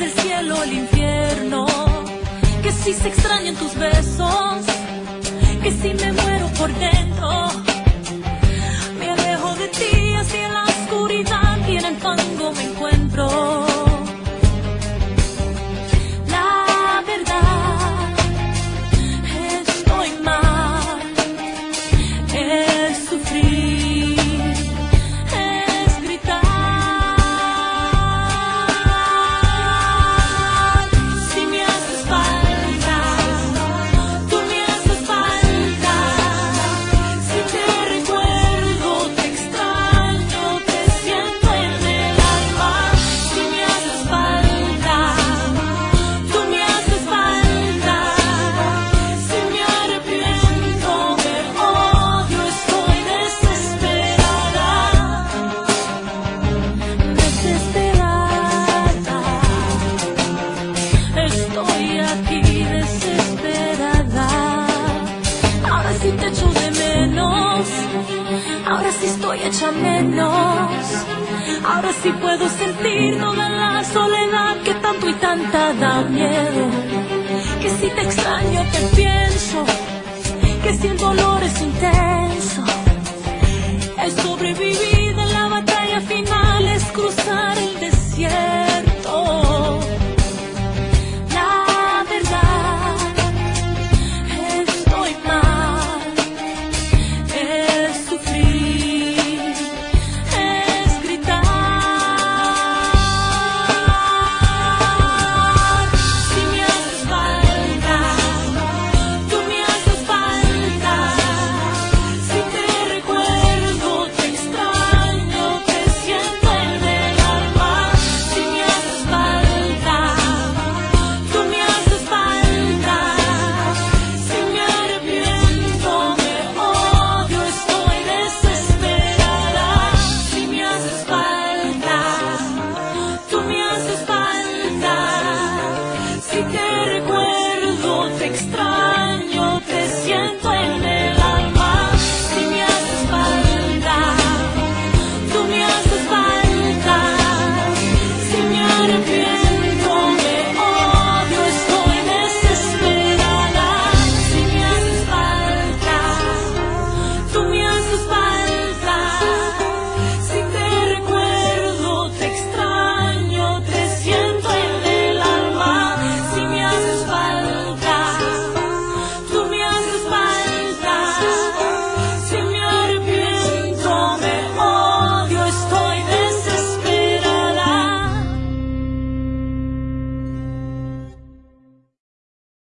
el cielo o el infierno, que si se extrañan tus besos, que si me muero por dentro. Me alejo de ti hacia la oscuridad y en el fango me encuentro. La verdad, estoy mal, es sufrir, es gritar. Si me haces falta, tú me haces falta. Si te recuerdo, te extraño, te siento en el alma. Si me haces falta, tú me haces falta. Si me arrepiento, me odio, estoy desesperada. Desesperada. Estoy aquí desesperada. Ahora sí te echo de menos. Ahora sí estoy hecha menos. Ahora sí puedo sentir toda la soledad que tanto y tanta da miedo. Que si te extraño te pienso, que si el dolor es intenso, es sobrevivir.